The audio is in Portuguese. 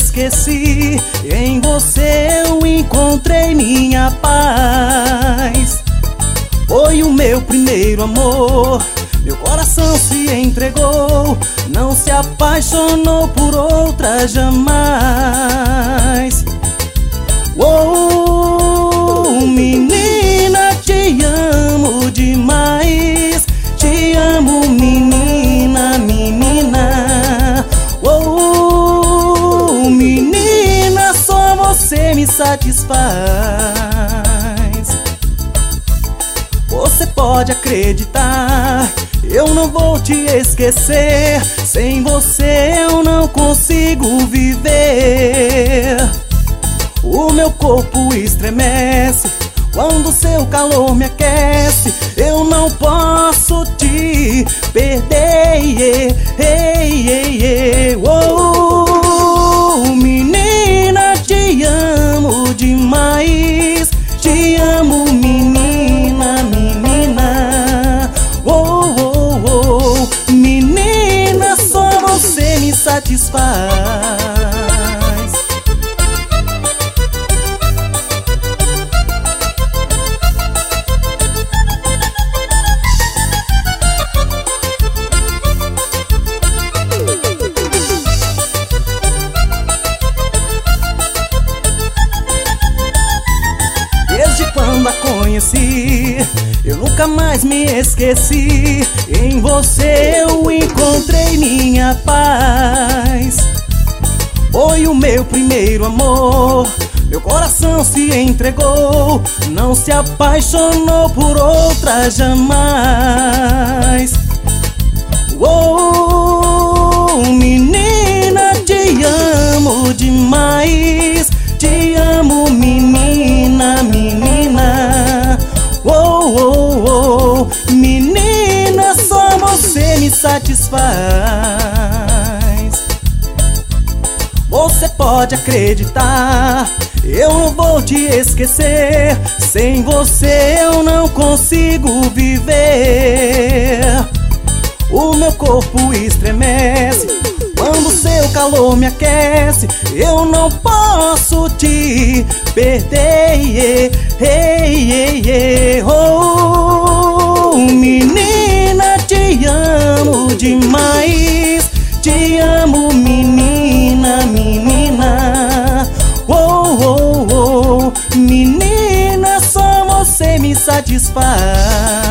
esqueci. Em você eu encontrei minha paz. Foi o meu primeiro amor, meu coração se entregou, não se apaixonou por outra jamais. Oh, menina, te amo demais. Te amo, menina, menina. Oh, menina, só você me satisfaz. Você pode acreditar, eu não vou te esquecer. Sem você eu não consigo viver. O meu corpo estremece quando seu calor me aquece. Eu não posso te perder. Oh, menina, te amo demais. Te amo, menina, menina. Oh, menina, só você me satisfaz. Quando a conheci, eu nunca mais me esqueci. Em você eu encontrei minha paz. Foi o meu primeiro amor, meu coração se entregou, não se apaixonou por outra jamais. Oh, menina, te amo demais. Te amo, menina, menina. Oh, menina, só você me satisfaz. Você pode acreditar, eu não vou te esquecer. Sem você eu não consigo viver. O meu corpo estremece quando seu calor me aquece. Eu não posso te perder. Oh, menina, te amo demais. Te amo, menina, menina. Oh, menina, só você me satisfaz.